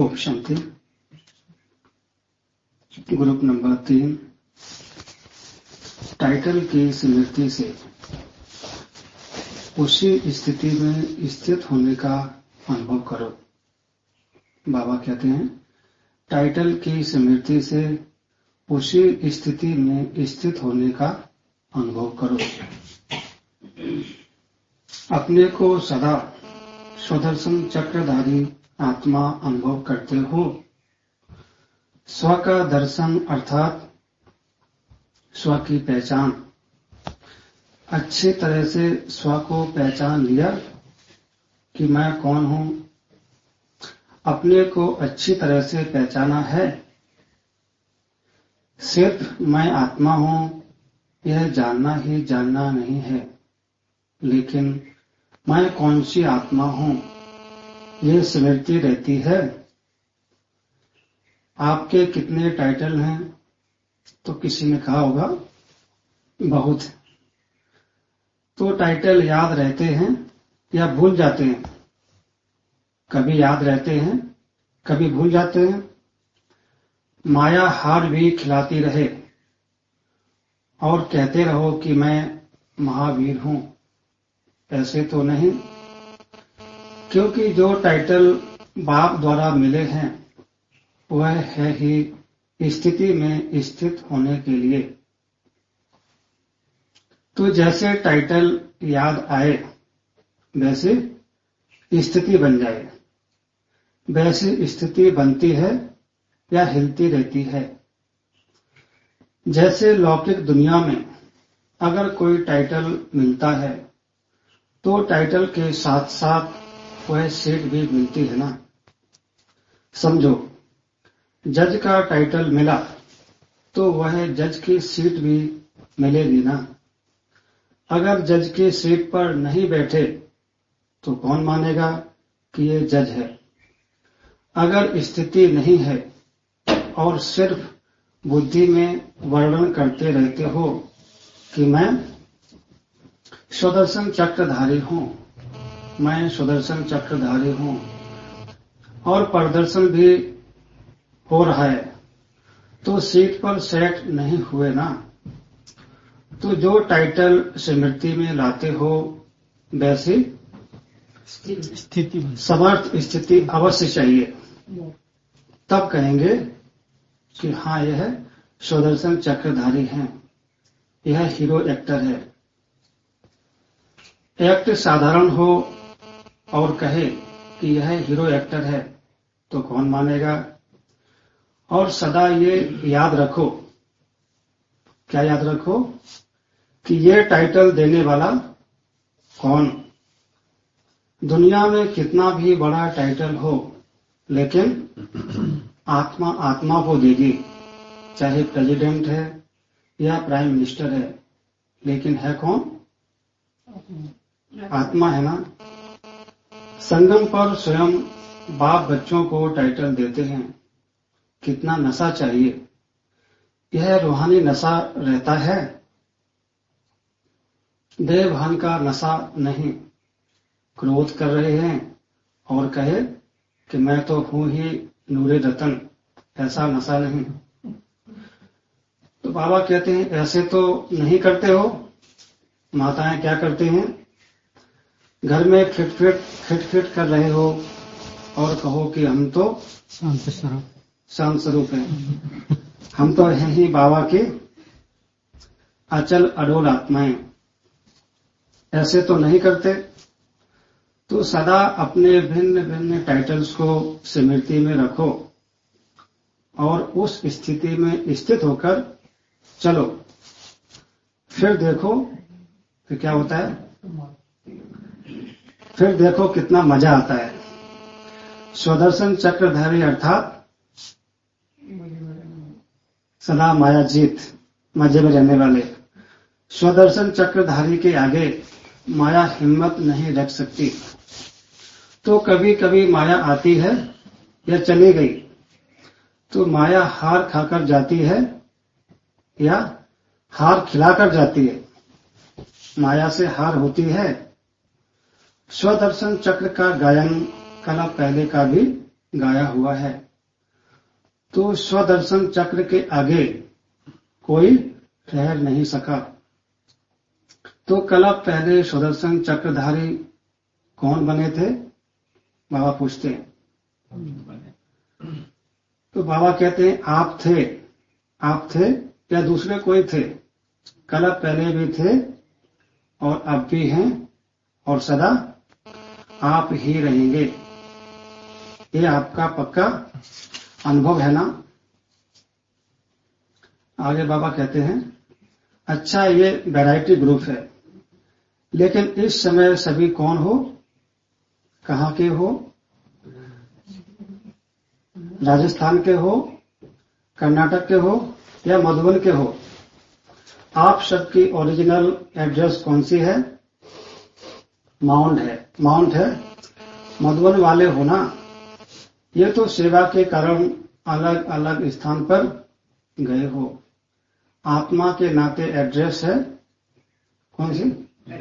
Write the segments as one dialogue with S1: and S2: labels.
S1: ओम शांति। Group number 3, title की स्मृति से उसी स्थिति में स्थित होने का अनुभव करो। बाबा कहते हैं, टाइटल की स्मृति से उसी स्थिति में स्थित होने का अनुभव करो। अपने को सदा स्वदर्शन चक्रधारी आत्मा अनुभव करते हो। स्व का दर्शन अर्थात स्व की पहचान। अच्छी तरह से स्व को पहचान लिया कि मैं कौन हूं। अपने को अच्छी तरह से पहचाना है। सिर्फ मैं आत्मा हूं यह जानना ही जानना नहीं है, लेकिन मैं कौन सी आत्मा हूं यह स्मृति रहती है। आपके कितने टाइटल हैं? तो किसी ने कहा होगा बहुत। तो टाइटल याद रहते हैं या भूल जाते हैं? कभी याद रहते हैं, कभी भूल जाते हैं। माया हार भी खिलाती रहे और कहते रहो कि मैं महावीर हूं, ऐसे तो नहीं। क्योंकि जो टाइटल बाप द्वारा मिले हैं वह है ही स्थिति में स्थित होने के लिए। तो जैसे टाइटल याद आए वैसे स्थिति बन जाए। वैसी स्थिति बनती है या हिलती रहती है। जैसे लौकिक दुनिया में अगर कोई टाइटल मिलता है तो टाइटल के साथ साथ वह सीट भी मिलती है ना। समझो, जज का टाइटल मिला तो वह जज की सीट भी मिलेगी ना। अगर जज की सीट पर नहीं बैठे तो कौन मानेगा कि ये जज है। अगर स्थिति नहीं है और सिर्फ बुद्धि में वर्णन करते रहते हो कि मैं स्वदर्शन चक्रधारी हूं, मैं सुदर्शन चक्रधारी हूं, और प्रदर्शन भी हो रहा है, तो सीट पर सेट नहीं हुए ना। तो जो टाइटल स्मृति में लाते हो वैसी स्थिति, समर्थ स्थिति अवश्य चाहिए। तब कहेंगे कि हाँ, यह सुदर्शन चक्रधारी हैं, यह हीरो एक्टर है। एक्ट साधारण हो और कहे कि यह हीरो एक्टर है तो कौन मानेगा। और सदा ये याद रखो, क्या याद रखो, कि ये टाइटल देने वाला कौन। दुनिया में कितना भी बड़ा टाइटल हो, लेकिन आत्मा आत्मा को देगी। चाहे प्रेसिडेंट है या प्राइम मिनिस्टर है, लेकिन है कौन? आत्मा है ना। संगम पर स्वयं बाप बच्चों को टाइटल देते हैं। कितना नशा चाहिए। यह रूहानी नशा रहता है, देहभान का नशा नहीं। क्रोध कर रहे हैं और कहे कि मैं तो हूं ही नूरे रतन, ऐसा नशा नहीं। तो बाबा कहते हैं ऐसे तो नहीं करते हो। माताएं क्या करती हैं? घर में खिटखिट कर रहे हो और कहो कि हम तो शांत स्वरूप हैं, हम तो हैं ही बाबा के अचल अडोल आत्माएं। ऐसे तो नहीं करते। तो सदा अपने भिन्न भिन्न टाइटल्स को स्मृति में रखो और उस स्थिति में स्थित होकर चलो। फिर देखो कि क्या होता है। फिर देखो कितना मजा आता है। स्वदर्शन चक्रधारी अर्थात सदा माया जीत, मजे में रहने वाले। स्वदर्शन चक्रधारी के आगे माया हिम्मत नहीं रख सकती। तो कभी कभी माया आती है या चली गई तो माया हार खाकर जाती है या हार खिलाकर जाती है। माया से हार होती है। स्वदर्शन चक्र का गायन कला पहले का भी गाया हुआ है। तो स्वदर्शन चक्र के आगे कोई ठहर नहीं सका। तो कल्प पहले स्वदर्शन चक्रधारी कौन बने थे? बाबा पूछते हैं। तो बाबा कहते हैं आप थे या दूसरे कोई थे? कल्प पहले भी थे और अब भी हैं और सदा आप ही रहेंगे। ये आपका पक्का अनुभव है ना? आगे बाबा कहते हैं, अच्छा ये वैरायटी ग्रुप है, लेकिन इस समय सभी कौन हो? कहाँ के हो? राजस्थान के हो, कर्नाटक के हो या मधुबन के हो? आप सबकी ओरिजिनल एड्रेस कौन सी है? माउंट है। मधुबन वाले हो ना? ये तो सेवा के कारण अलग अलग स्थान पर गए हो। आत्मा के नाते एड्रेस है कौन सी?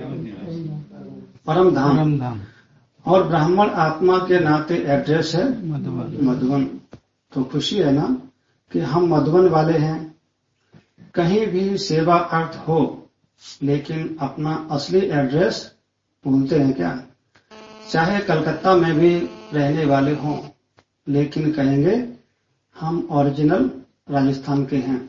S1: परम धाम। और ब्राह्मण आत्मा के नाते एड्रेस है मधुबन। तो खुशी है ना कि हम मधुबन वाले हैं। कहीं भी सेवा अर्थ हो, लेकिन अपना असली एड्रेस भूलते हैं क्या? चाहे कलकत्ता में भी रहने वाले हों, लेकिन कहेंगे हम ओरिजिनल राजस्थान के हैं।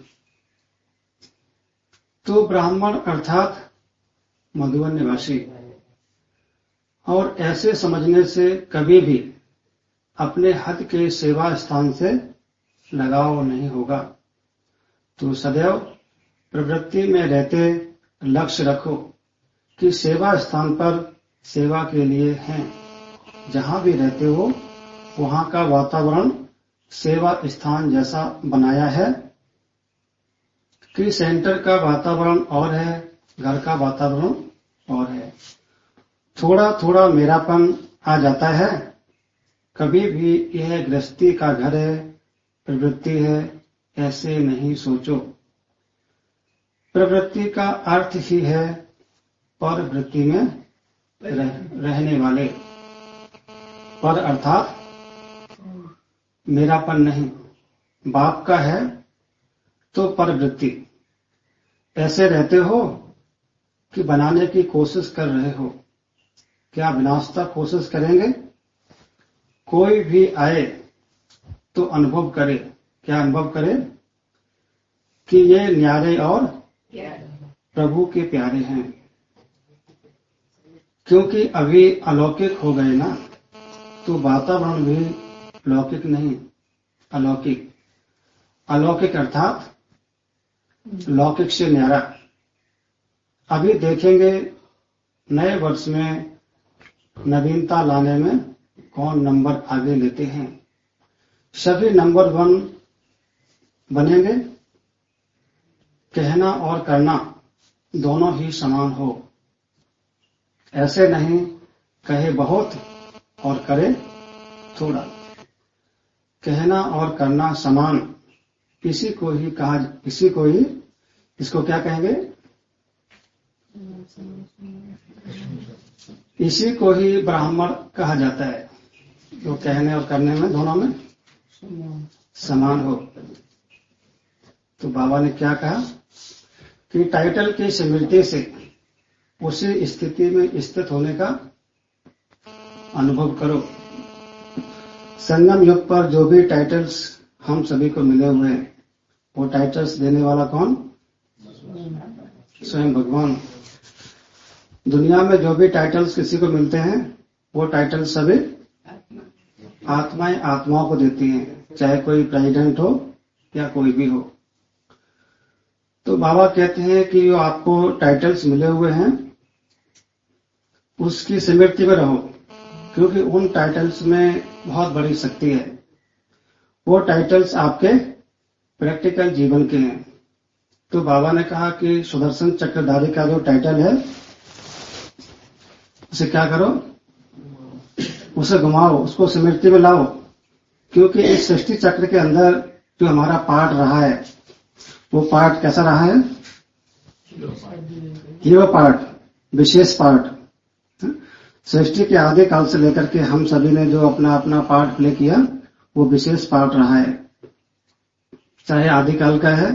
S1: तो ब्राह्मण अर्थात मधुबन निवासी। और ऐसे समझने से कभी भी अपने हद के सेवा स्थान से लगाव नहीं होगा। तो सदैव प्रवृत्ति में रहते लक्ष्य रखो कि सेवा स्थान पर सेवा के लिए हैं। जहां भी रहते हो वहां का वातावरण सेवा स्थान जैसा बनाया है कि सेंटर का वातावरण और है, घर का वातावरण और है। थोड़ा थोड़ा मेरापन आ जाता है। कभी भी यह गृहस्थी का घर है, प्रवृत्ति है, ऐसे नहीं सोचो। प्रवृत्ति का अर्थ ही है परवृत्ति में रहने वाले। पर अर्थात मेरापन नहीं, बाप का है तो परवृत्ति। ऐसे रहते हो कि बनाने की कोशिश कर रहे हो। क्या विनाश तक कोशिश करेंगे? कोई भी आए तो अनुभव करे। क्या अनुभव करे? कि ये न्यारे और प्रभु के प्यारे हैं। क्योंकि अभी अलौकिक हो गए ना, तो वातावरण भी लौकिक नहीं, अलौकिक। अलौकिक अर्थात लौकिक से न्यारा। अभी देखेंगे नए वर्ष में नवीनता लाने में कौन नंबर आगे लेते हैं। सभी नंबर 1 बनेंगे। कहना और करना दोनों ही समान हो। ऐसे नहीं कहे बहुत और करे थोड़ा। कहना और करना समान, इसी को ही इसको क्या कहेंगे? इसी को ही ब्राह्मण कहा जाता है, जो कहने और करने में दोनों में समान हो। तो बाबा ने क्या कहा कि टाइटल की स्मृति से उसी स्थिति में स्थित होने का अनुभव करो। संगम युग पर जो भी टाइटल्स हम सभी को मिले हुए हैं, वो टाइटल्स देने वाला कौन? स्वयं भगवान। दुनिया में जो भी टाइटल्स किसी को मिलते हैं, वो टाइटल्स सभी आत्माएं आत्माओं को देती हैं, चाहे कोई प्रेसिडेंट हो या कोई भी हो। तो बाबा कहते हैं कि जो आपको टाइटल्स मिले हुए हैं, उसकी स्मृति में रहो, क्योंकि उन टाइटल्स में बहुत बड़ी शक्ति है। वो टाइटल्स आपके प्रैक्टिकल जीवन के हैं। तो बाबा ने कहा कि सुदर्शन चक्रधारी का जो टाइटल है, उसे क्या करो? उसे घुमाओ, उसको स्मृति में लाओ। क्योंकि इस सृष्टि चक्र के अंदर जो हमारा पार्ट रहा है, वो पार्ट कैसा रहा है? हीरो पार्ट, विशेष पार्ट। सृष्टि के आदि काल से लेकर के हम सभी ने जो अपना अपना पार्ट प्ले किया, वो विशेष पाठ रहा है, चाहे आदिकाल का है,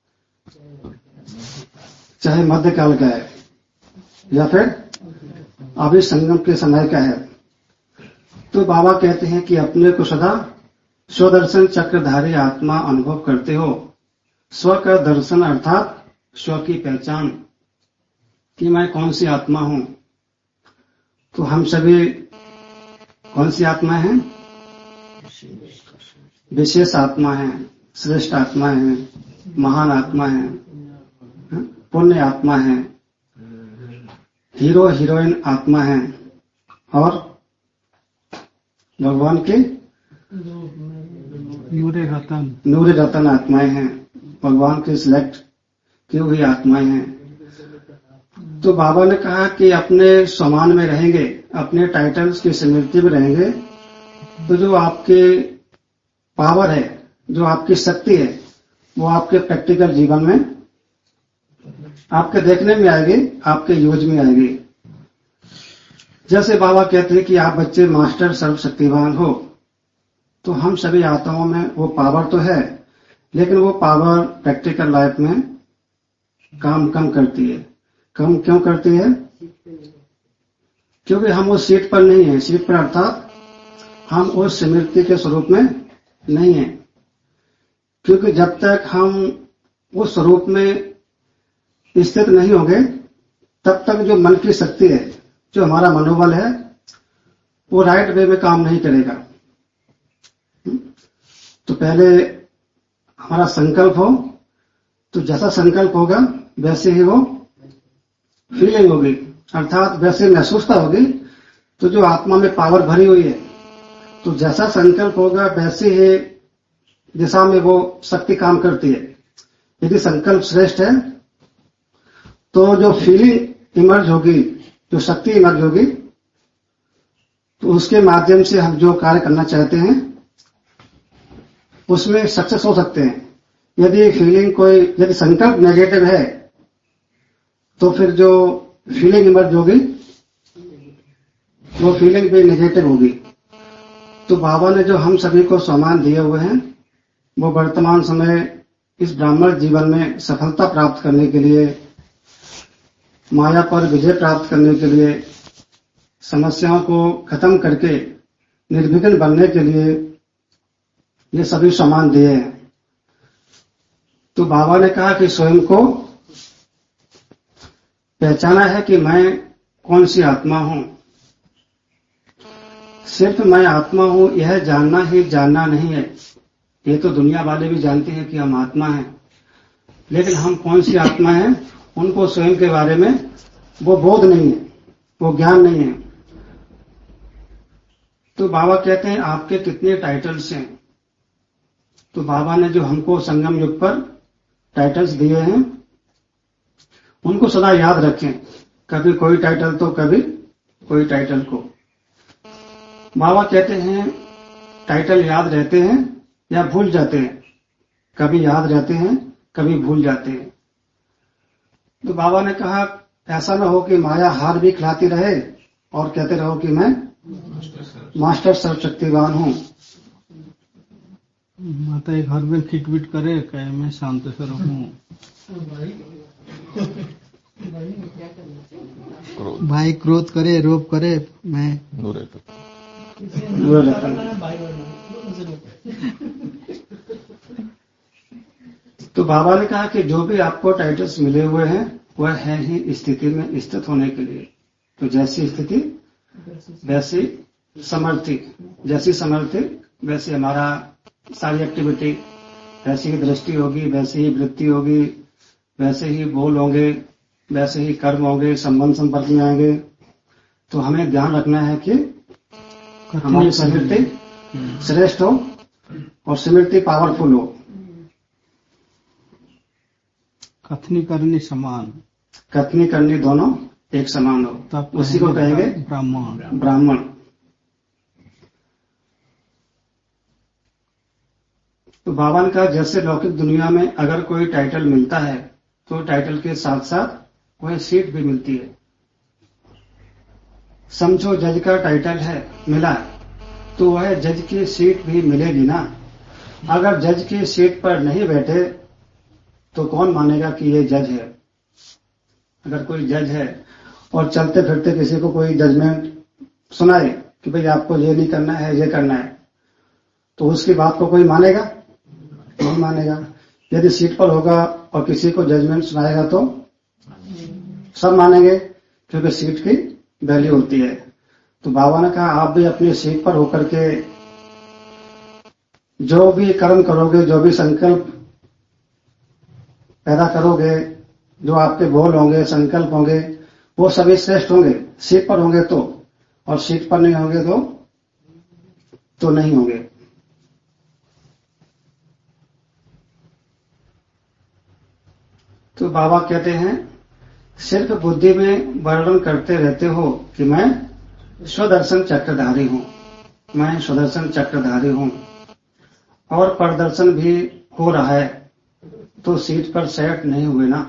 S1: चाहे मध्यकाल का है, या फिर अभी संगम के समय का है। तो बाबा कहते हैं कि अपने को सदा स्वदर्शन चक्रधारी आत्मा अनुभव करते हो। स्व का दर्शन अर्थात स्व की पहचान कि मैं कौन सी आत्मा हूं। तो हम सभी कौन सी आत्मा हैं? विशेष आत्मा है, श्रेष्ठ आत्मा है, महान आत्मा है, पुण्य आत्मा है, हीरो हीरोइन आत्मा है और भगवान के नूरे रतन आत्माएं हैं, भगवान के सिलेक्ट की हुई आत्माएं हैं। तो बाबा ने कहा कि अपने सम्मान में रहेंगे, अपने टाइटल्स की स्मृति में रहेंगे, तो जो आपके पावर है, जो आपकी शक्ति है, वो आपके प्रैक्टिकल जीवन में आपके देखने में आएगी, आपके यूज में आएगी। जैसे बाबा कहते हैं कि आप बच्चे मास्टर सर्वशक्तिवान हो, तो हम सभी आत्माओं में वो पावर तो है, लेकिन वो पावर प्रैक्टिकल लाइफ में काम कम करती है। कम क्यों करती है? क्योंकि हम उस सीट पर नहीं है, सीट पर अर्थात हम उस स्मृति के स्वरूप में नहीं है। क्योंकि जब तक हम उस स्वरूप में स्थित नहीं होंगे, तब तक जो मन की शक्ति है, जो हमारा मनोबल है, वो राइट वे में काम नहीं करेगा। तो पहले हमारा संकल्प हो, तो जैसा संकल्प होगा वैसे ही वो फीलिंग होगी, अर्थात वैसे महसूसता होगी। तो जो आत्मा में पावर भरी हुई है, तो जैसा संकल्प होगा वैसे ही दिशा में वो शक्ति काम करती है। यदि संकल्प श्रेष्ठ है तो जो फीलिंग इमर्ज होगी, जो शक्ति इमर्ज होगी, तो उसके माध्यम से हम जो कार्य करना चाहते हैं उसमें सक्सेस हो सकते हैं। यदि संकल्प नेगेटिव है तो फिर जो फीलिंग इमर्ज होगी वो फीलिंग भी नेगेटिव होगी। तो बाबा ने जो हम सभी को सम्मान दिए हुए हैं, वो वर्तमान समय इस ब्राह्मण जीवन में सफलता प्राप्त करने के लिए, माया पर विजय प्राप्त करने के लिए, समस्याओं को खत्म करके निर्विघ्न बनने के लिए ये सभी सम्मान दिए हैं। तो बाबा ने कहा कि स्वयं को पहचाना है कि मैं कौन सी आत्मा हूं। सिर्फ मैं आत्मा हूं यह जानना ही जानना नहीं है। ये तो दुनिया वाले भी जानते हैं कि हम आत्मा हैं, लेकिन हम कौन सी आत्मा हैं उनको स्वयं के बारे में वो बोध नहीं है, वो ज्ञान नहीं है। तो बाबा कहते हैं आपके कितने टाइटल्स हैं। तो बाबा ने जो हमको संगम युग पर टाइटल्स दिए हैं उनको सदा याद रखें, कभी कोई टाइटल तो कभी कोई टाइटल को। बाबा कहते हैं टाइटल याद रहते हैं या भूल जाते हैं, कभी याद रहते हैं कभी भूल जाते हैं। तो बाबा ने कहा ऐसा ना हो कि माया हार भी खिलाती रहे और कहते रहो कि मैं मास्टर सर्वशक्तिवान हूं।
S2: माता एक हर में खिटपिट करे कहे मैं शांत स्वर हूँ। भाई क्रोध करे, रोप करे, मैं
S1: तो बाबा ने कहा कि जो भी आपको टाइटल्स मिले हुए हैं वह है ही स्थिति में स्थित होने के लिए। तो जैसी स्थिति वैसी समर्थी, जैसी समर्थी वैसी हमारा सारी एक्टिविटी, वैसी ही दृष्टि होगी, वैसी ही वृत्ति होगी, वैसे ही बोल होंगे, वैसे ही कर्म होंगे, संबंध संपर्क में आएंगे। तो हमें ध्यान रखना है कि हमारी स्मृति श्रेष्ठ हो और स्मृति पावरफुल हो।
S2: कथनी करनी समान,
S1: कथनी करनी दोनों एक समान हो, तब उसी को कहेंगे ब्राह्मण। तो बाबा ने कहा जैसे लौकिक दुनिया में अगर कोई टाइटल मिलता है तो टाइटल के साथ साथ वह सीट भी मिलती है। समझो जज का टाइटल है मिला, तो वह जज की सीट भी मिलेगी ना। अगर जज की सीट पर नहीं बैठे तो कौन मानेगा कि ये जज है। अगर कोई जज है और चलते फिरते किसी को कोई जजमेंट सुनाए कि भाई आपको ये नहीं करना है, ये करना है, तो उसकी बात को कोई मानेगा? नहीं मानेगा। यदि सीट पर होगा और किसी को जजमेंट सुनाएगा तो सब मानेंगे, क्योंकि सीट की वैल्यू होती है। तो बाबा ने कहा आप भी अपनी सीट पर होकर के जो भी कर्म करोगे, जो भी संकल्प पैदा करोगे, जो आपके बोल होंगे, संकल्प होंगे, वो सभी श्रेष्ठ होंगे सीट पर होंगे तो, और सीट पर नहीं होंगे तो नहीं होंगे। तो बाबा कहते हैं सिर्फ बुद्धि में वर्णन करते रहते हो कि मैं स्वदर्शन चक्रधारी हूं, मैं स्वदर्शन चक्रधारी हूं, और प्रदर्शन भी हो रहा है, तो सीट पर सेट नहीं हुए ना।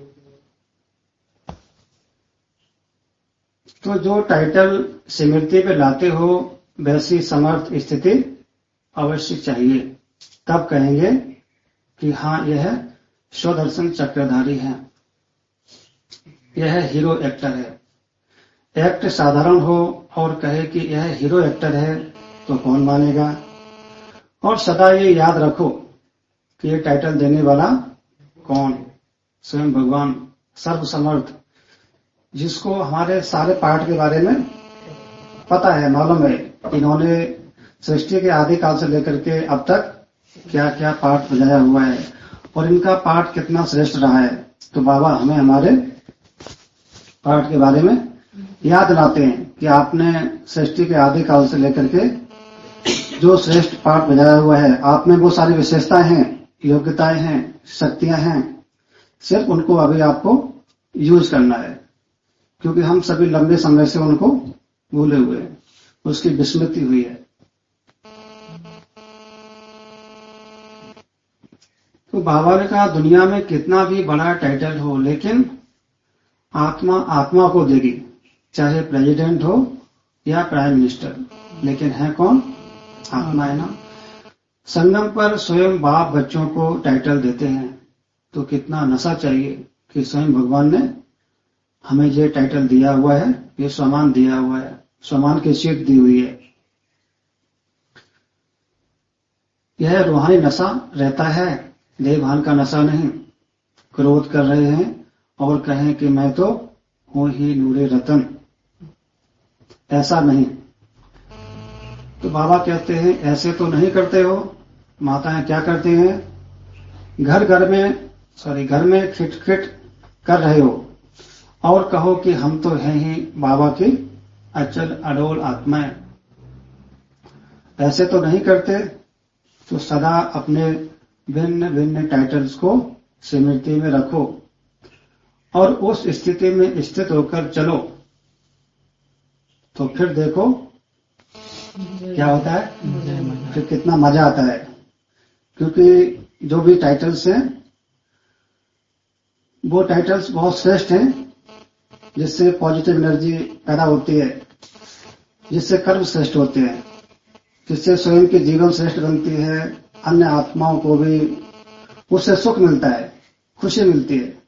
S1: तो जो टाइटल स्मृति पे लाते हो वैसी समर्थ स्थिति अवश्य चाहिए, तब कहेंगे कि हाँ यह स्वदर्शन चक्रधारी है, यह हीरो एक्टर है। एक्ट साधारण हो और कहे कि यह हीरो एक्टर है तो कौन मानेगा। और सदा ये याद रखो कि ये टाइटल देने वाला कौन? स्वयं भगवान सर्वसमर्थ, जिसको हमारे सारे पाठ के बारे में पता है, मालूम है। इन्होंने सृष्टि के आदि काल से लेकर के अब तक क्या क्या पाठ बजाया हुआ है और इनका पाठ कितना श्रेष्ठ रहा है। तो बाबा हमें हमारे पाठ के बारे में याद दिलाते हैं कि आपने सृष्टि के आदि काल से लेकर के जो श्रेष्ठ पाठ बजाया हुआ है, आप में वो सारी विशेषताएं हैं, योग्यताएं हैं, शक्तियां हैं, सिर्फ उनको अभी आपको यूज करना है, क्योंकि हम सभी लंबे समय से उनको भूले हुए हैं, उसकी विस्मृति हुई है। तो बाबा ने कहा दुनिया में कितना भी बड़ा टाइटल हो, लेकिन आत्मा आत्मा को देगी, चाहे प्रेसिडेंट हो या प्राइम मिनिस्टर, लेकिन है कौन? आत्मा है ना। संगम पर स्वयं बाप बच्चों को टाइटल देते हैं, तो कितना नशा चाहिए कि स्वयं भगवान ने हमें ये टाइटल दिया हुआ है, ये सम्मान दिया हुआ है, सम्मान की सीट दी हुई है। यह रूहानी नशा रहता है, देहभान का नशा नहीं। क्रोध कर रहे हैं और कहें कि मैं तो हूं ही नूरे रतन, ऐसा नहीं। तो बाबा कहते हैं ऐसे तो नहीं करते हो। माताएं क्या करती हैं? घर में खिटखिट कर रहे हो और कहो कि हम तो हैं ही बाबा की अचल अडोल आत्माएं। ऐसे तो नहीं करते। तो सदा अपने भिन्न भिन्न टाइटल्स को स्मृति में रखो और उस स्थिति में स्थित होकर चलो, तो फिर देखो क्या होता है, फिर कितना मजा आता है। क्योंकि जो भी टाइटल्स हैं वो टाइटल्स बहुत श्रेष्ठ हैं, जिससे पॉजिटिव एनर्जी पैदा होती है, जिससे कर्म श्रेष्ठ होते हैं, जिससे स्वयं की जीवन श्रेष्ठ बनती है, अन्य आत्माओं को भी उससे सुख मिलता है, खुशी मिलती है,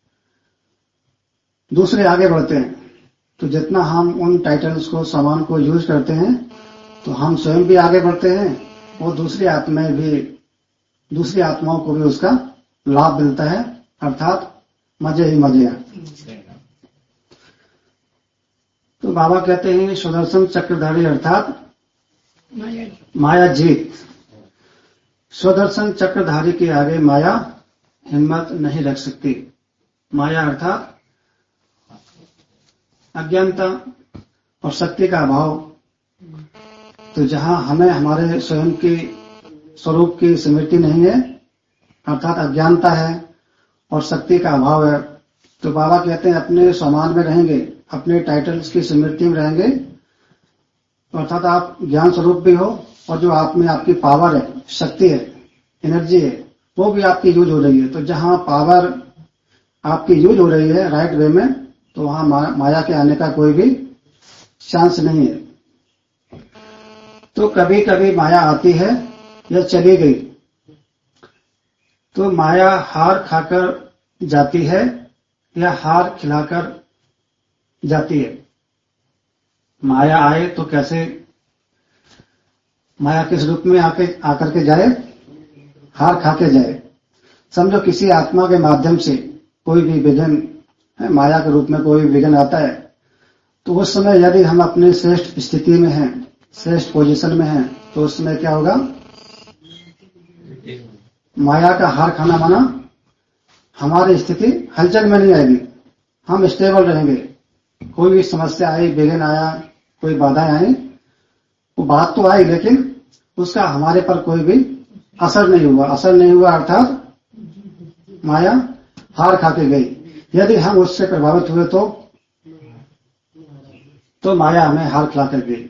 S1: दूसरे आगे बढ़ते हैं। तो जितना हम उन टाइटल्स को सामान को यूज करते हैं तो हम स्वयं भी आगे बढ़ते हैं और दूसरी आत्माओं को भी उसका लाभ मिलता है, अर्थात मजे ही मजे हैं। तो बाबा कहते हैं सुदर्शन चक्रधारी अर्थात माया जीत। स्वदर्शन चक्रधारी के आगे माया हिम्मत नहीं रख सकती। माया अर्थात अज्ञानता और शक्ति का अभाव। तो जहां हमें हमारे स्वयं के स्वरूप की स्मृति नहीं है, अर्थात अज्ञानता है और शक्ति का अभाव है, तो बाबा कहते हैं अपने सम्मान में रहेंगे, अपने टाइटल्स की स्मृति में रहेंगे, अर्थात आप ज्ञान स्वरूप भी हो और जो आप में आपकी पावर है, शक्ति है, एनर्जी है, वो भी आपकी यूज हो रही है। तो जहां पावर आपकी यूज हो रही है राइट वे में, तो वहां माया के आने का कोई भी चांस नहीं है। तो कभी कभी माया आती है या चली गई। तो माया हार खाकर जाती है या हार खिलाकर जाती है। माया आए तो कैसे, माया किस रूप में आकर के जाए, हार खा के जाए। समझो किसी आत्मा के माध्यम से कोई भी विघन, माया के रूप में कोई विघन आता है, तो उस समय यदि हम अपने श्रेष्ठ स्थिति में हैं, श्रेष्ठ पोजीशन में हैं, तो उस समय क्या होगा, माया का हार खाना माना हमारी स्थिति हलचल में नहीं आएगी, हम स्टेबल रहेंगे। कोई भी समस्या आई, विघन आया, कोई बाधाएं आई, वो बात तो आई लेकिन उसका हमारे पर कोई भी असर नहीं हुआ। असर नहीं हुआ अर्थात माया हार खा के गई। यदि हम उससे प्रभावित हुए तो माया हमें हार खिला कर गई।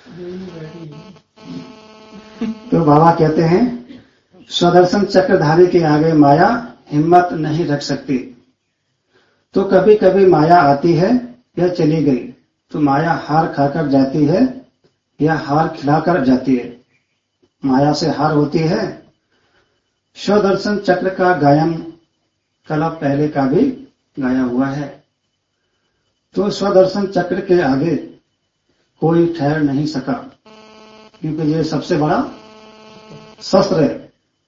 S1: तो बाबा कहते हैं स्वदर्शन चक्रधारी के आगे माया हिम्मत नहीं रख सकती। तो कभी कभी माया आती है या चली गई। तो माया हार खाकर जाती है या हार खिलाकर जाती है। माया से हार होती है। स्वदर्शन चक्र का गायन कला पहले का भी गाया हुआ है। तो स्वदर्शन चक्र के आगे कोई ठहर नहीं सका, क्योंकि ये सबसे बड़ा शस्त्र है।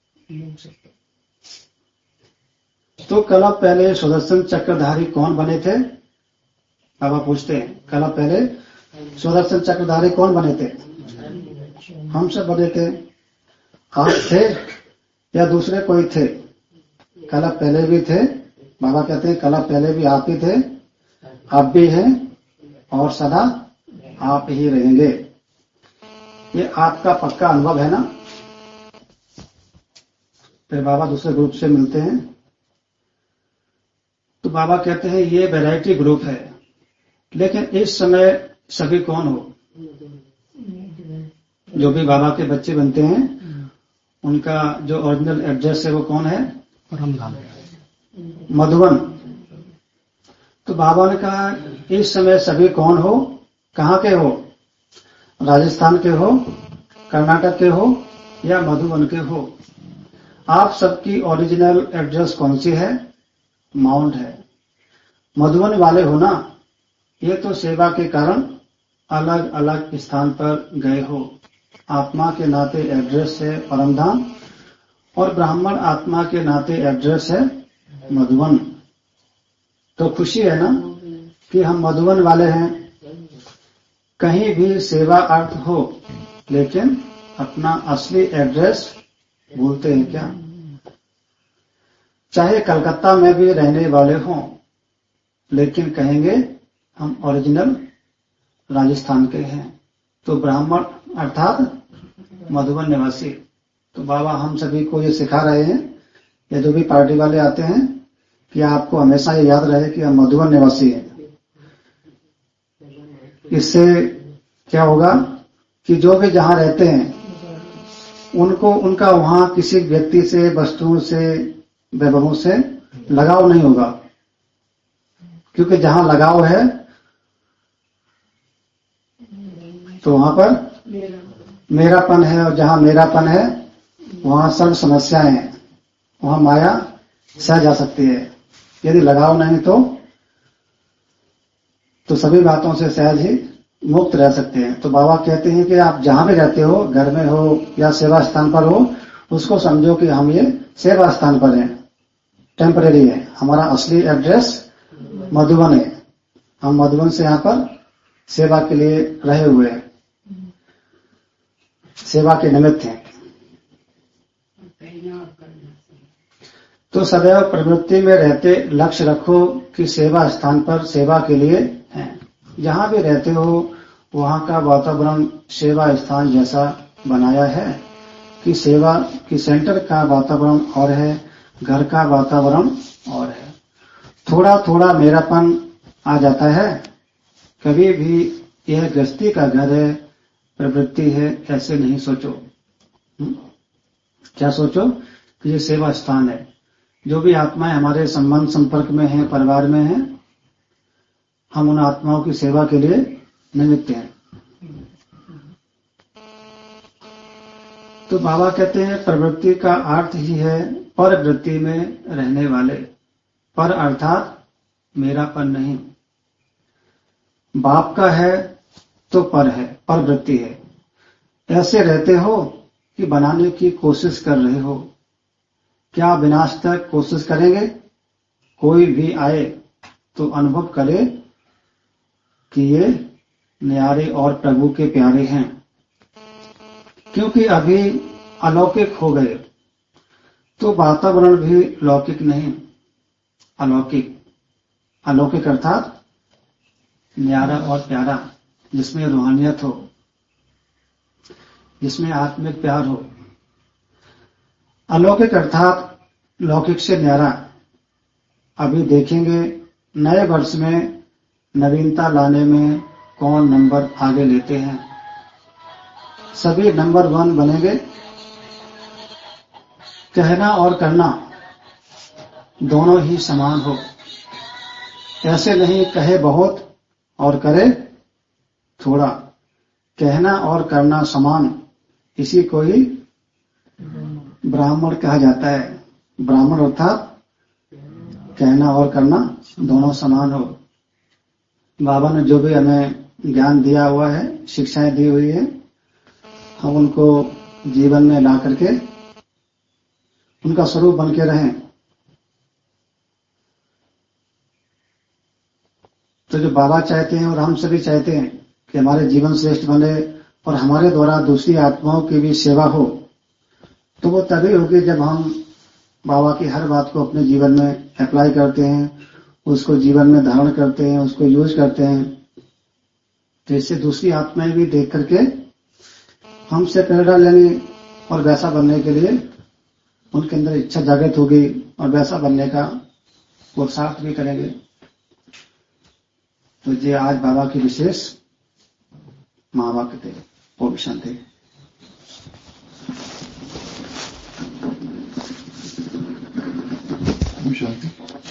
S1: तो कला पहले स्वदर्शन चक्रधारी कौन बने थे? बाबा पूछते हैं, कला पहले स्वदर्शन चक्रधारी कौन बने थे? हम सब बने थे। आप थे या दूसरे कोई थे? कला पहले भी थे। बाबा कहते हैं कला पहले भी आप ही थे, आप भी हैं और सदा आप ही रहेंगे। ये आपका पक्का अनुभव है ना? फिर बाबा दूसरे ग्रुप से मिलते हैं तो बाबा कहते हैं ये वैरायटी ग्रुप है, लेकिन इस समय सभी कौन हो? जो भी बाबा के बच्चे बनते हैं उनका जो ओरिजिनल एड्रेस है वो कौन है?
S2: परमधाम,
S1: मधुबन। तो बाबा ने कहा इस समय सभी कौन हो? कहाँ के हो? राजस्थान के हो, कर्नाटक के हो या मधुबन के हो? आप सबकी ओरिजिनल एड्रेस कौन सी है? माउंट है। मधुबन वाले हो ना? ये तो सेवा के कारण अलग अलग स्थान पर गए हो। आत्मा के नाते एड्रेस है परमधाम और ब्राह्मण आत्मा के नाते एड्रेस है मधुबन। तो खुशी है ना कि हम मधुबन वाले हैं। कहीं भी सेवा अर्थ हो, लेकिन अपना असली एड्रेस भूलते हैं क्या? चाहे कलकत्ता में भी रहने वाले हों, लेकिन कहेंगे हम ओरिजिनल राजस्थान के हैं। तो ब्राह्मण अर्थात मधुबन निवासी। तो बाबा हम सभी को ये सिखा रहे हैं, या जो भी पार्टी वाले आते हैं, कि आपको हमेशा ये याद रहे कि हम मधुबन निवासी हैं। इससे क्या होगा कि जो भी जहां रहते हैं उनको उनका वहां किसी व्यक्ति से, वस्तुओं से, वैभवों से लगाव नहीं होगा, क्योंकि जहां लगाव है तो वहां पर मेरापन है, और जहां मेरापन है वहां सर्व समस्याएं हैं, वहां माया सह जा सकती है। यदि लगाव नहीं तो सभी बातों से सहज ही मुक्त रह सकते हैं। तो बाबा कहते हैं कि आप जहां भी रहते हो, घर में हो या सेवा स्थान पर हो, उसको समझो कि हम ये सेवा स्थान पर हैं, टेम्परेरी है। हमारा असली एड्रेस मधुबन है। हम मधुबन से यहाँ पर सेवा के लिए रहे हुए हैं, सेवा के निमित्त हैं। तो सदैव प्रवृत्ति में रहते लक्ष्य रखो कि सेवा स्थान पर सेवा के लिए है। जहां भी रहते हो वहां का वातावरण सेवा स्थान जैसा बनाया है कि सेवा की सेंटर का वातावरण और है, घर का वातावरण और है। थोड़ा थोड़ा मेरापन आ जाता है। कभी भी यह गृहस्थी का घर है, प्रवृत्ति है, ऐसे नहीं सोचो। क्या सोचो कि ये सेवा स्थान है। जो भी आत्माएं हमारे संबंध संपर्क में हैं, परिवार में हैं, हम उन आत्माओं की सेवा के लिए निमित्त हैं। तो बाबा कहते हैं प्रवृत्ति का अर्थ ही है पर वृत्ति में रहने वाले। पर अर्थात मेरापन नहीं। बाप का है तो पर है, पर वृत्ति है। ऐसे रहते हो कि बनाने की कोशिश कर रहे हो। क्या विनाश तक कोशिश करेंगे? कोई भी आए तो अनुभव करे कि ये न्यारे और प्रभु के प्यारे हैं, क्योंकि अभी अलौकिक हो गए तो वातावरण भी लौकिक नहीं, अलौकिक। अलौकिक अर्थात न्यारा और प्यारा, जिसमें रूहानियत हो, जिसमें आत्मिक प्यार हो। अलौकिक अर्थात लौकिक से न्यारा। अभी देखेंगे नए वर्ष में नवीनता लाने में कौन नंबर आगे लेते हैं। सभी नंबर 1 बनेंगे। कहना और करना दोनों ही समान हो। ऐसे नहीं कहे बहुत और करे थोड़ा। कहना और करना समान, इसी को ही ब्राह्मण कहा जाता है। ब्राह्मण अर्थात कहना और करना दोनों समान हो। बाबा ने जो भी हमें ज्ञान दिया हुआ है, शिक्षाएं दी हुई है, हम उनको जीवन में ला करके उनका स्वरूप बन के रहें। तो जो बाबा चाहते हैं और हम सभी चाहते हैं कि हमारे जीवन श्रेष्ठ बने और हमारे द्वारा दूसरी आत्माओं की भी सेवा हो, तो वो तभी होगी जब हम बाबा की हर बात को अपने जीवन में अप्लाई करते हैं, उसको जीवन में धारण करते हैं, उसको यूज करते हैं। तो इससे दूसरी आत्माएं भी देख करके हमसे प्रेरणा लेंगी और वैसा बनने के लिए उनके अंदर इच्छा जागृत होगी और वैसा बनने का पुरुषार्थ भी करेंगे। तो ये आज बाबा की विशेष महावाक्य थे। ओम शांति।
S3: शांति।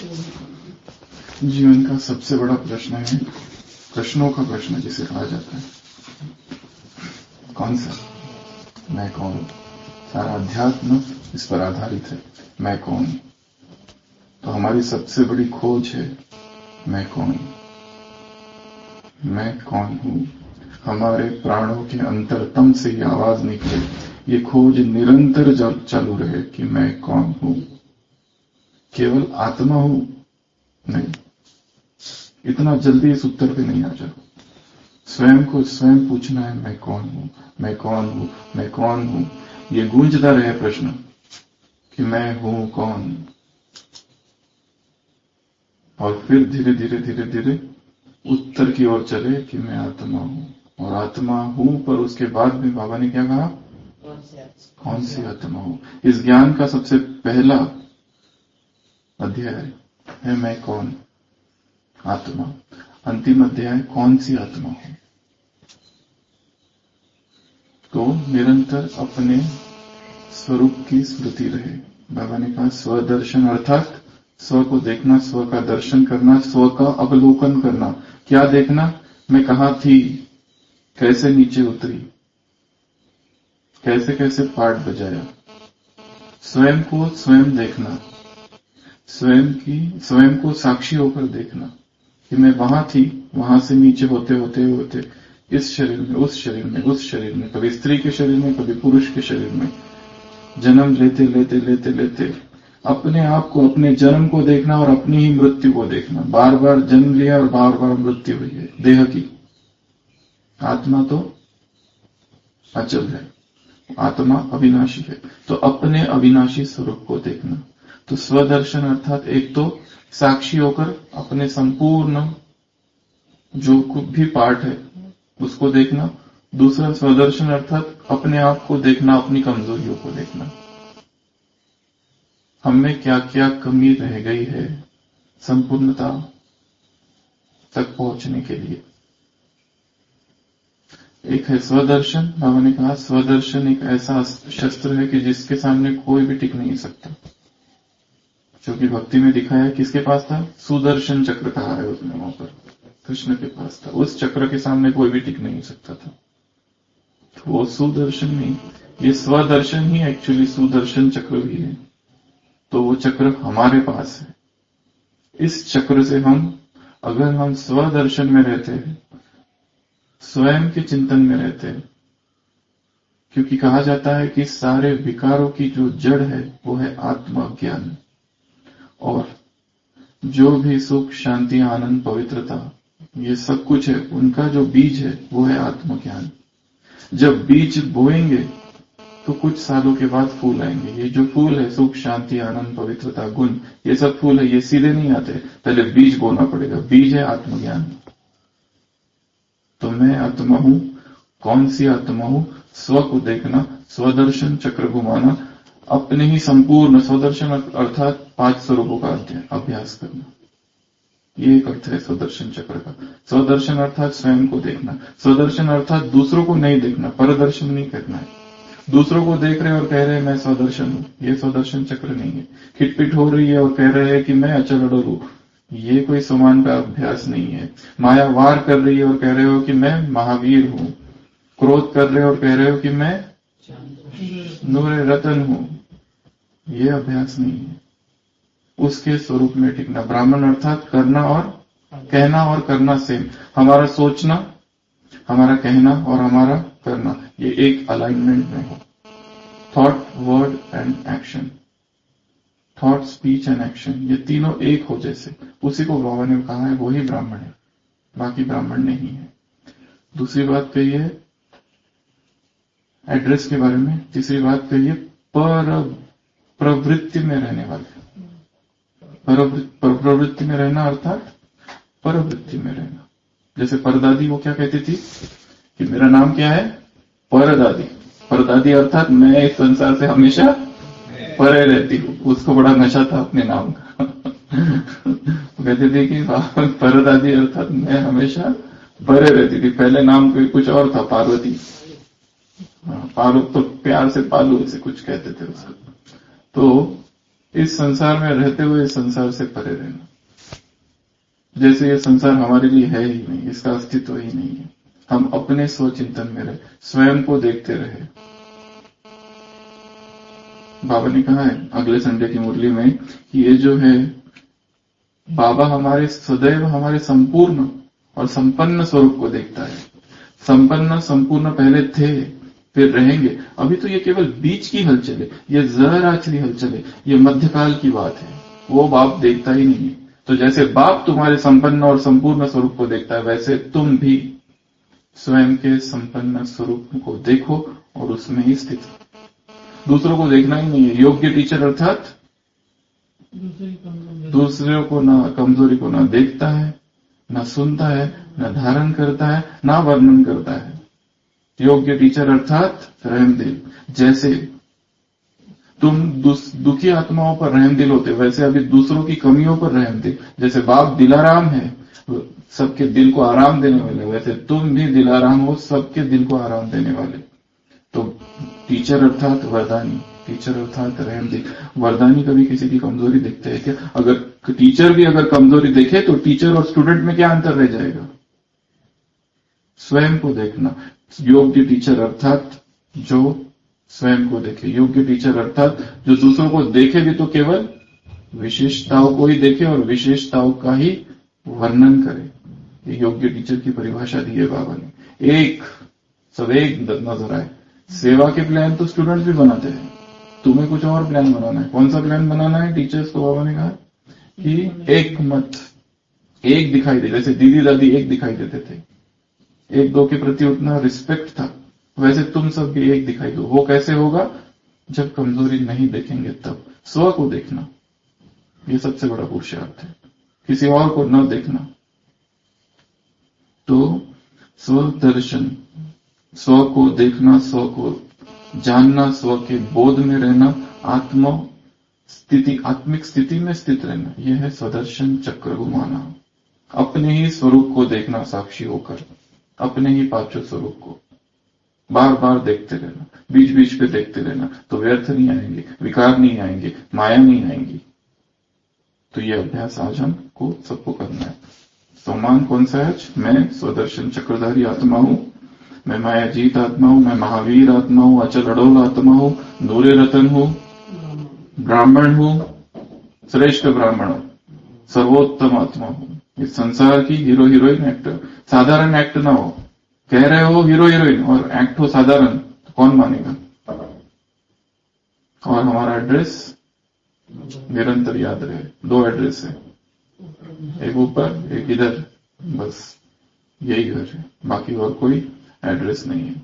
S3: जीवन का सबसे बड़ा प्रश्न है, प्रश्नों का प्रश्न जिसे कहा जाता है, कौन सा? मैं कौन हूं? सारा अध्यात्म इस पर आधारित है, मैं कौन हूं। तो हमारी सबसे बड़ी खोज है, मैं कौन हूं, मैं कौन हूं। हमारे प्राणों के अंतरतम से ये आवाज निकले, ये खोज निरंतर चालू रहे कि मैं कौन हूं। केवल आत्मा हूं नहीं, इतना जल्दी इस उत्तर पे नहीं आ जाओ। स्वयं को स्वयं पूछना है, मैं कौन हूं, मैं कौन हूं, मैं कौन हूं। ये गूंजता रहे प्रश्न कि मैं हूं कौन। और फिर धीरे धीरे धीरे धीरे उत्तर की ओर चले कि मैं आत्मा हूं। और आत्मा हूं, पर उसके बाद में बाबा ने क्या कहा? कौन सी आत्मा हूं। इस ज्ञान का सबसे पहला अध्याय है मैं कौन, आत्मा। अंतिम अध्याय कौन सी आत्मा हूं। तो निरंतर अपने स्वरूप की स्मृति रहे। बाबा ने कहा स्वदर्शन अर्थात स्व को देखना, स्व का दर्शन करना, स्व का अवलोकन करना। क्या देखना? मैं कहां थी, कैसे नीचे उतरी, कैसे कैसे पाठ बजाया। स्वयं को स्वयं देखना, स्वयं को साक्षी होकर देखना कि मैं वहां थी, वहां से नीचे होते होते होते इस शरीर में, उस शरीर में, उस शरीर में, कभी स्त्री के शरीर में, कभी पुरुष के शरीर में जन्म लेते लेते लेते लेते अपने आप को, अपने जन्म को देखना और अपनी ही मृत्यु को देखना। बार बार जन्म लिया और बार बार मृत्यु हुई है देह की। आत्मा तो अचल है, आत्मा अविनाशी है। तो अपने अविनाशी स्वरूप को देखना। तो स्वदर्शन अर्थात एक तो साक्षी होकर अपने संपूर्ण जो कुछ भी पार्ट है उसको देखना। दूसरा स्वदर्शन अर्थात अपने आप को देखना, अपनी कमजोरियों को देखना। हमें क्या क्या कमी रह गई है संपूर्णता तक पहुंचने के लिए। एक है स्वदर्शन। बाबा ने कहा स्वदर्शन एक ऐसा शस्त्र है कि जिसके सामने कोई भी टिक नहीं सकता। जो कि भक्ति में दिखाया किसके पास था? सुदर्शन चक्र कहा है उसने, वहां पर कृष्ण के पास था। उस चक्र के सामने कोई भी टिक नहीं सकता था। तो वो सुदर्शन नहीं, ये स्वदर्शन ही एक्चुअली सुदर्शन चक्र भी है। तो वो चक्र हमारे पास है। इस चक्र से अगर हम स्वदर्शन में रहते हैं, स्वयं के चिंतन में रहते हैं, क्योंकि कहा जाता है कि सारे विकारों की जो जड़ है वो है आत्मज्ञान, और जो भी सुख, शांति, आनंद, पवित्रता, ये सब कुछ है, उनका जो बीज है वो है आत्मज्ञान। जब बीज बोएंगे तो कुछ सालों के बाद फूल आएंगे। ये जो फूल है, सुख, शांति, आनंद, पवित्रता, गुण, ये सब फूल है, ये सीधे नहीं आते, पहले बीज बोना पड़ेगा। बीज है आत्मज्ञान। तो मैं आत्मा हूं। कौन सी आत्मा हूं? स्व को देखना, स्वदर्शन चक्र घुमाना, अपने ही संपूर्ण स्वदर्शन अर्थात 5 स्वरूपों का अभ्यास करना। ये एक अर्थ है स्वदर्शन चक्र का। स्वदर्शन अर्थात स्वयं को देखना, स्वदर्शन अर्थात दूसरों को नहीं देखना, परदर्शन नहीं करना है। दूसरों को देख रहे और कह रहे हैं मैं स्वदर्शन हूं, ये स्वदर्शन चक्र नहीं है। खिटपिट हो रही है और कह रहे हैं कि मैं अचल अडोल हूं, ये कोई समान का अभ्यास नहीं है। माया वार कर रही है और कह रहे हो कि मैं महावीर हूं। क्रोध कर रहे हो और कह रहे हो कि मैं नूरे रतन हूं, ये अभ्यास नहीं है। उसके स्वरूप में टिकना। ब्राह्मण अर्थात करना और कहना और करना सेम। हमारा सोचना, हमारा कहना और हमारा करना, ये एक अलाइनमेंट में हो। Thought, word and action, thought, speech and action, ये तीनों एक हो जैसे, उसी को बाबा ने कहा है वही ब्राह्मण है, बाकी ब्राह्मण नहीं है। दूसरी बात कही है एड्रेस के बारे में। तीसरी बात कही है प्रवृत्ति में रहने वाले। प्रवृत्ति में रहना अर्थात परवृत्ति में रहना। जैसे परदादी वो क्या कहती थी कि मेरा नाम क्या है? परदादी। परदादी अर्थात मैं इस संसार से हमेशा परे रहती हूँ। उसको बड़ा नशा था अपने नाम का। कहती थी कि परदादी अर्थात मैं हमेशा परे रहती थी। पहले नाम कोई कुछ और था, पार्वती। पालू तो प्यार से पालू ऐसे कुछ कहते थे उसको। तो इस संसार में रहते हुए इस संसार से परे रहना, जैसे ये संसार हमारे लिए है ही नहीं, इसका अस्तित्व ही नहीं है। हम अपने स्वचिंतन में रहे, स्वयं को देखते रहे। बाबा ने कहा है अगले संडे की मुरली में कि ये जो है बाबा हमारे सदैव हमारे संपूर्ण और संपन्न स्वरूप को देखता है। संपन्न संपूर्ण पहले थे, फिर रहेंगे। अभी तो ये केवल बीच की हलचल है, ये जरा आखिरी हलचल है, ये मध्यकाल की बात है। वो बाप देखता ही नहीं है। तो जैसे बाप तुम्हारे संपन्न और संपूर्ण स्वरूप को देखता है, वैसे तुम भी स्वयं के संपन्न स्वरूप को देखो और उसमें ही स्थित। दूसरों को देखना ही नहीं है। योग्य टीचर अर्थात दूसरों को ना कमजोरी को ना देखता है, ना सुनता है, ना धारण करता है, ना वर्णन करता है। योग्य टीचर अर्थात रहमदिल। जैसे तुम दुखी आत्माओं पर रहमदिल होते, वैसे अभी दूसरों की कमियों पर रहमदिल। जैसे बाप दिलाराम है, सबके दिल को आराम देने वाले, वैसे तुम भी दिलाराम हो, सबके दिल को आराम देने वाले। तो टीचर अर्थात वरदानी, टीचर अर्थात रहमदिल। वरदानी कभी किसी की कमजोरी देखते हैं क्या? अगर टीचर भी अगर कमजोरी देखे तो टीचर और स्टूडेंट में क्या अंतर रह जाएगा? स्वयं को देखना। योग्य टीचर अर्थात जो स्वयं को देखे। योग्य टीचर अर्थात जो दूसरों को देखे भी तो केवल विशेषताओं को ही देखे और विशेषताओं का ही वर्णन करे। योग्य टीचर की परिभाषा दी है बाबा ने। एक सब एक नजर आए। सेवा के प्लान तो स्टूडेंट्स भी बनाते हैं, तुम्हें कुछ और प्लान बनाना है। कौन सा प्लान बनाना है? टीचर्स को बाबा ने कहा कि एक मत, एक दिखाई दे। जैसे दीदी दादी एक दिखाई देते थे, एक दो के प्रति उतना रिस्पेक्ट था, वैसे तुम सब भी एक दिखाई दो। वो कैसे होगा? जब कमजोरी नहीं देखेंगे तब। स्व को देखना, ये सबसे बड़ा पुरुषार्थ है, किसी और को न देखना। तो स्व दर्शन, स्व को देखना, स्व को जानना, स्व के बोध में रहना, आत्मिक स्थिति में स्थित रहना, यह है स्वदर्शन चक्र घुमाना। अपने ही स्वरूप को देखना साक्षी होकर, अपने ही पांचों स्वरूप को बार बार देखते रहना, बीच बीच पे देखते रहना। तो व्यर्थ नहीं आएंगे, विकार नहीं आएंगे, माया नहीं आएंगी। तो ये अभ्यास आज हमको सबको करना है। सम्मान कौन सा है? मैं स्वदर्शन चक्रधारी आत्मा हूं। मैं मायाजीत आत्मा हूं, मैं महावीर आत्मा हूं, अचल अडोल आत्मा हूं, दूरे रतन हूं, ब्राह्मण हूं, श्रेष्ठ ब्राह्मण हूं, सर्वोत्तम आत्मा हूं। इस संसार की हीरो हीरोइन एक्टर, साधारण एक्ट ना हो, कह रहे हो हीरो हीरोइन और एक्ट हो साधारण, तो कौन मानेगा? और हमारा एड्रेस निरंतर याद रहे, 2 एड्रेस है, एक ऊपर एक इधर, बस यही घर है, बाकी और कोई एड्रेस नहीं है।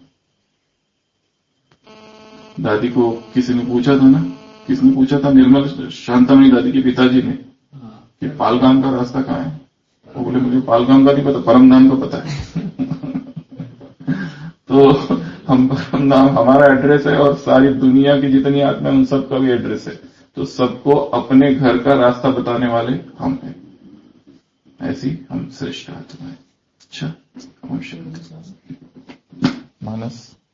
S3: दादी को किसी ने पूछा था ना, किसने पूछा था? निर्मल शांतामणि दादी के पिताजी ने कि पालगाम का रास्ता कहाँ है? वो बोले मुझे पालगाम का नहीं पता, परमधाम का पता है। तो हम परमधाम हमारा एड्रेस है और सारी दुनिया की जितनी आत्मा है उन सबका भी एड्रेस है। तो सबको अपने घर का रास्ता बताने वाले हम हैं, ऐसी हम श्रेष्ठ आत्मा है। अच्छा, मानस